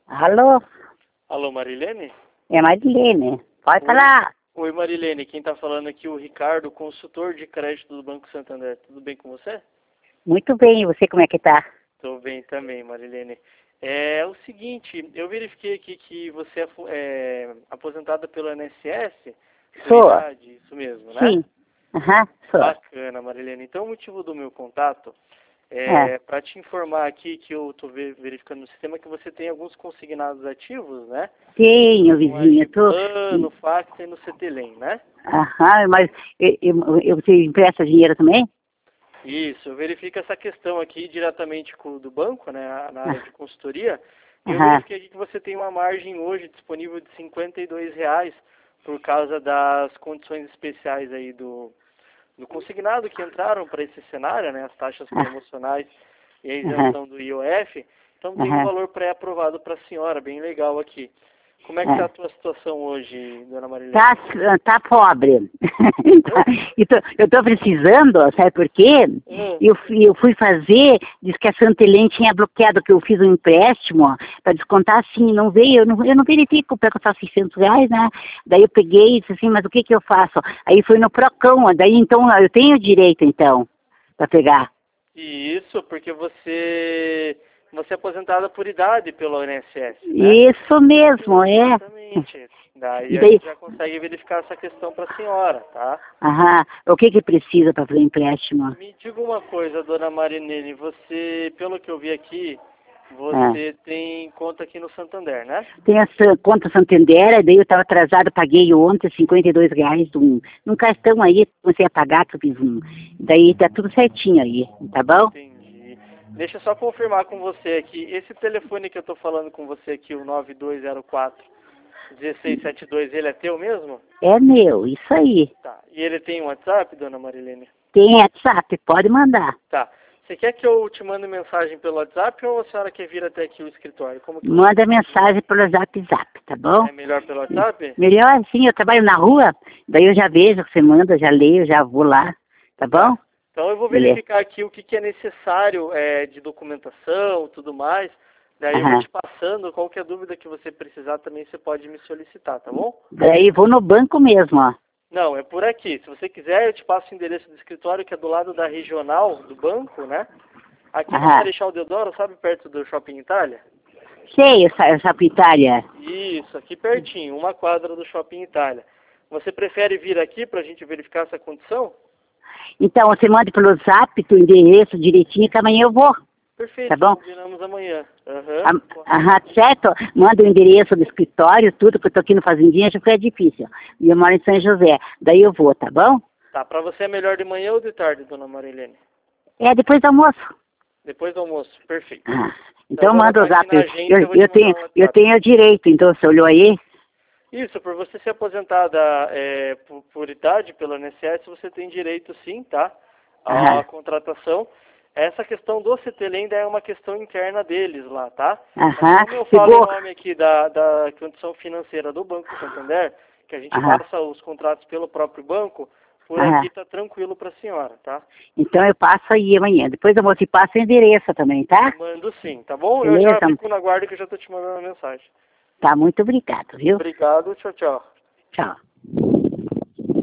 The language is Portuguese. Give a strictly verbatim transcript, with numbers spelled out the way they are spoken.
Alô? Alô, Marilene? É Marilene. Pode Oi. falar. Oi, Marilene. Quem está falando aqui é o Ricardo, consultor de crédito do Banco Santander. Tudo bem com você? Muito bem. E você como é que tá? Estou bem também, Marilene. É o seguinte, eu verifiquei aqui que você é, é aposentada pelo I N S S. Sou. Idade, isso mesmo, né? Sim. Aham, sou. Bacana, Marilene. Então, o motivo do meu contato É. é para te informar aqui que eu estou verificando no sistema que você tem alguns consignados ativos, né? Tenho, No vizinha. Tô... Agiplan, no Fax e no Cetelem, né? Aham, mas eu, eu, eu, você empresta dinheiro também? Isso, eu verifico essa questão aqui diretamente com o do banco, né, na área Ah, de consultoria, e eu Aham. verifiquei aqui que você tem uma margem hoje disponível de cinquenta e dois reais por causa das condições especiais aí do, do consignado que entraram para esse cenário, né, as taxas Ah, promocionais e a Aham. isenção do I O F, então tem um Aham. valor pré-aprovado para a senhora, bem legal aqui. Como é que está É. a tua situação hoje, dona Marilene? Tá, tá pobre. Tá, eu, tô, eu tô precisando, sabe por quê? Hum, Eu, fui- eu fui fazer, diz que a Santelém tinha bloqueado, que eu fiz um empréstimo para descontar assim, não veio, eu não, eu não verifico para custar seiscentos reais, né? Daí eu peguei e disse assim, mas o que que eu faço? Aí foi no Procão, daí então eu tenho direito então, para pegar. isso, porque você, você é aposentada por idade pelo I N S S, né? Isso mesmo, é. Exatamente. Daí E a daí, gente já consegue verificar essa questão para a senhora, tá? aham, o que que precisa para fazer empréstimo? Me diga uma coisa, dona Marinene, você, pelo que eu vi aqui, É. você tem conta aqui no Santander, né? Tem essa conta Santander, daí eu estava atrasado, paguei ontem cinquenta e dois reais num, num cartão aí, comecei a pagar, que eu fiz um. Daí tá tudo certinho aí, tá bom? Entendi. Deixa eu só confirmar com você aqui, esse telefone que eu tô falando com você aqui, o nove dois zero quatro, um seis sete dois, ele é teu mesmo? É meu, isso aí. Tá. E ele tem um WhatsApp, dona Marilene? Tem WhatsApp, pode mandar. Tá. Você quer que eu te mande mensagem pelo WhatsApp ou a senhora quer vir até aqui o escritório? Como que você Manda prefere? mensagem pelo Zap Zap, tá bom? É melhor pelo WhatsApp? Melhor sim, eu trabalho na rua, daí eu já vejo o que você manda, já leio, já vou lá, tá bom? Tá. Então eu vou Beleza. verificar aqui o que, que é necessário é, de documentação, tudo mais. Daí eu vou Aham. te passando, qualquer dúvida que você precisar também você pode me solicitar, tá bom? Daí vou no banco mesmo, ó. Não, é por aqui. Se você quiser, eu te passo o endereço do escritório, que é do lado da regional do banco, né? Aqui na Aham. Marechal Deodoro, sabe perto do Shopping Itália? Sei, essa, essa pitária. Isso, aqui pertinho, uma quadra do Shopping Itália. Você prefere vir aqui para a gente verificar essa condição? Então, você manda pelo Zap, o endereço direitinho, que amanhã eu vou, tá Perfeito, bom? combinamos amanhã. Aham. Ah, Aham, certo? Manda o endereço do escritório, tudo, que eu tô aqui no Fazendinha, já foi difícil. E eu moro em São José. Daí eu vou, tá bom? Tá, para você é melhor de manhã ou de tarde, dona Marilene? É, depois do almoço. Depois do almoço, perfeito. Ah, Então então eu vou manda o anotar aqui Zap. na Eu, agenda e eu eu, vou te eu mandar tenho, um eu WhatsApp. tenho direito, então você olhou aí? Isso, por você ser aposentada é, por, por idade pelo I N S S, você tem direito sim, tá? À Aham, contratação. Essa questão do Cetelem ainda é uma questão interna deles lá, tá? Mas aham, como eu falo em pegou. nome aqui da, da condição financeira do Banco Santander, que a gente Aham, passa os contratos pelo próprio banco, por aham. aqui tá tranquilo para a senhora, tá? Então eu passo aí amanhã. Depois do almoço e passo o endereço também, tá? Mando sim, tá bom? Eu já Beleza? fico na guarda que eu já tô te mandando a mensagem. Tá, muito obrigado, viu? Obrigado, tchau, tchau. Tchau.